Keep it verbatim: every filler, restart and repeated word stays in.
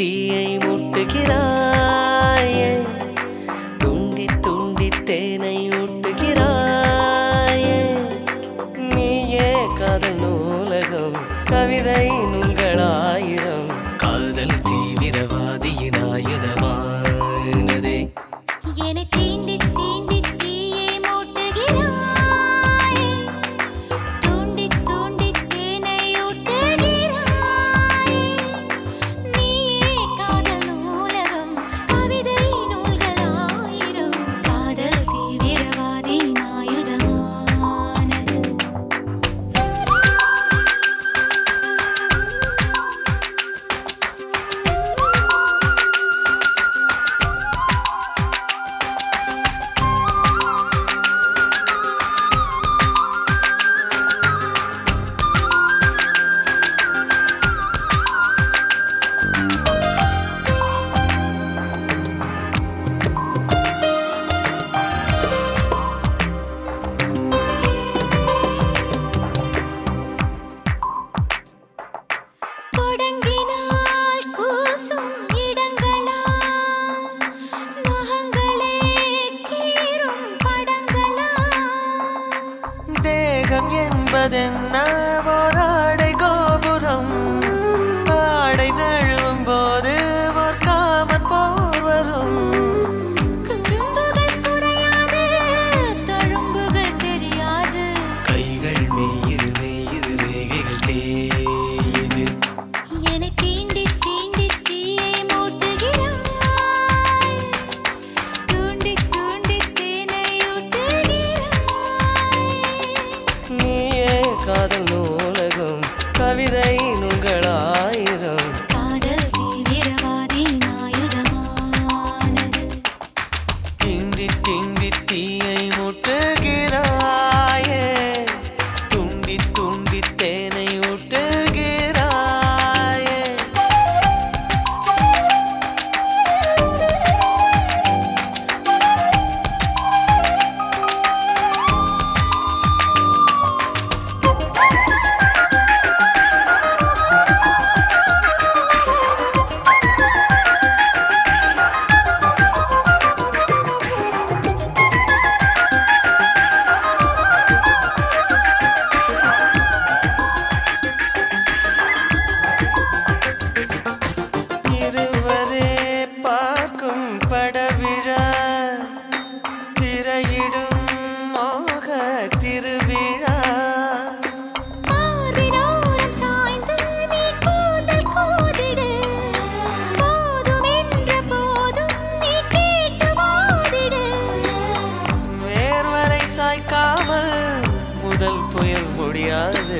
தீயை மூட்டுகிறாயே, தூண்டி தூண்டி தேனை ஊட்டுகிறாயே. நீயே காதல் நூலகம், கவிதை நூல்களாயிரம், காதல் தீவிரவாதியின் ஆயுதமானதே. என்னை தீண்டி தீண்டி தீயை மூட்டுகிறாயே, தூண்டி தூண்டி தேனை ஊட்டுகிறாயே. நீயே காதல் நூலகம், கவிதை நூல்களாயிரம், காதல் தீவிரவாதியின் ஆயுதமானது. தொடங்கினால் கூசும் இடங்களா, நகங்களே கீறும் படங்களா. தேகம் என்பதென்ன ஓராடை கோபுரம், ஆடை நழுவும் போது ஓர் காமன் போர் வரும். குறும்புகள் குறையாது, தழும்புகள் தெரியாது. கைகள் மெய்யிரு மெய்யிரு ரேகைகள் தேயுது. என்னை தீண்டி தீண்டி தீயை மூட்டுகிறாய், தூண்டி தூண்டி தேனை ஊட்டுகிறாய். நீயே காதல் நூலகம், கவிதை நூல்களாயிரம், காதல் தீவிரவாதியின் ஆயுதமானது. திண்டி திண்டி தீயை மூட்டுகிறாயே, துண்டி துண்டி தேனை ஊட்டுகிறாயே. இருவரே பார்க்கும் படவிழா, திரையிடும் மோக திருவிழா. பார்வினோரம் சாய்ந்து நீ கூந்தல் கோதிடு, போதும் என்ற போதும் நீ கேட்டு வாதிடு. வேர்வரை சாய்க்காமல் முதல் புயல் முடியாது.